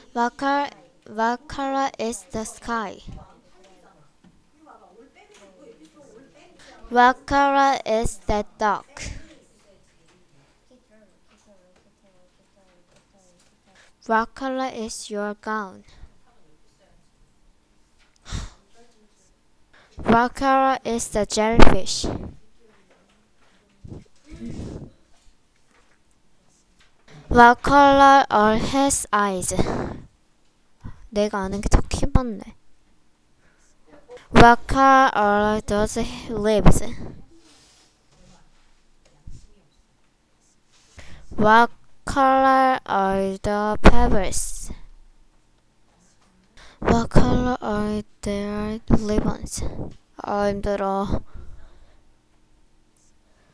What color is the sky? What color is that dog? What color is your gown? What color is the jellyfish? What color are his eyes? 내가 아는 게 더 키봤네. What color are those lips? What color are the pebbles? What color are their ribbons? 아 힘들어.